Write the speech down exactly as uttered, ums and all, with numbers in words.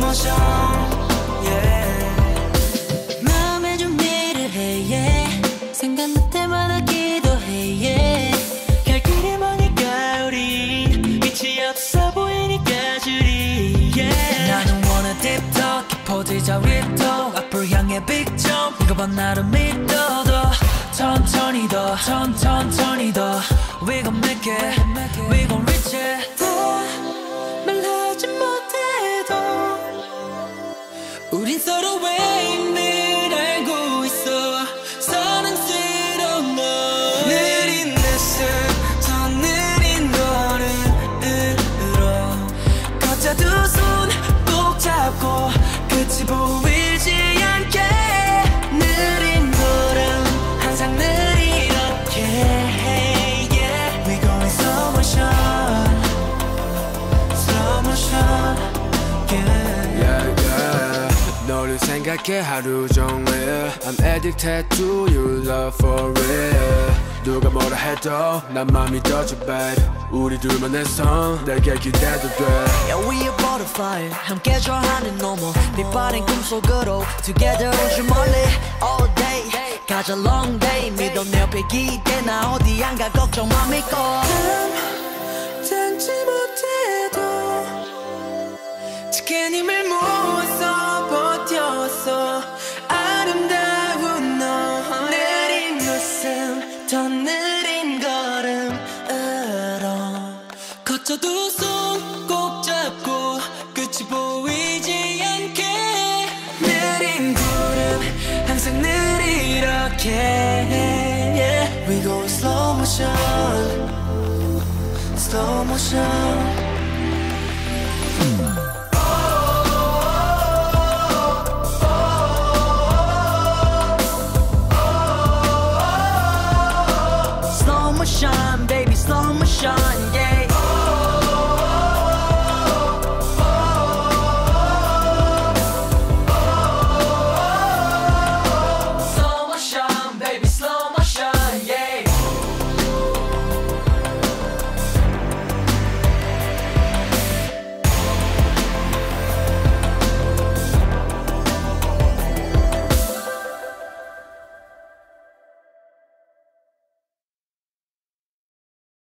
motion, yeah. 마음의 준비를 해 yeah. 생각날 때마다 기도해 yeah. 갈 길이 머니까 우린 끝이 없어 보이니까 줄이 yeah. 나는 wanna deep talk 깊어지자 위로 앞을 향해 big jump 이거 봐 나를 믿어도 천천히 더 천천히 더 We gon' make it We gon' reach it 다 말하지 못해도 우린 서로의 힘을 알고 있어 사랑스러운 너 느린 내쉬 더 느린 걸음으로 걷자 두 손 꼭 잡고 끝이 보이지 않게 느린 걸음 항상 늘 이렇게 yeah. We going slow motion slow motion yeah. yeah, yeah. 너를 생각해 하루 종일 I'm addicted to your love for real 누가 뭐라 해도 난 맘이 떠져 babe 우리 둘만 해서 내게 기대도 돼 Yeah we a butterfly 함께 좋아하는 너머 빛바랜 꿈속으로 Together 우주 멀리 all day 가자 long day 믿어 내 옆에 기대 나 어디 안 가 걱정 마 믿고 참지 못해도 지킨 힘을 모아서 버텨서 아름다운 너 느린 웃음 더 느린 걸음으로 걷자 두 손 꼭 잡고 끝이 보이지 않게 느린 구름 항상 늘 이렇게 yeah. We go slow motion slow motion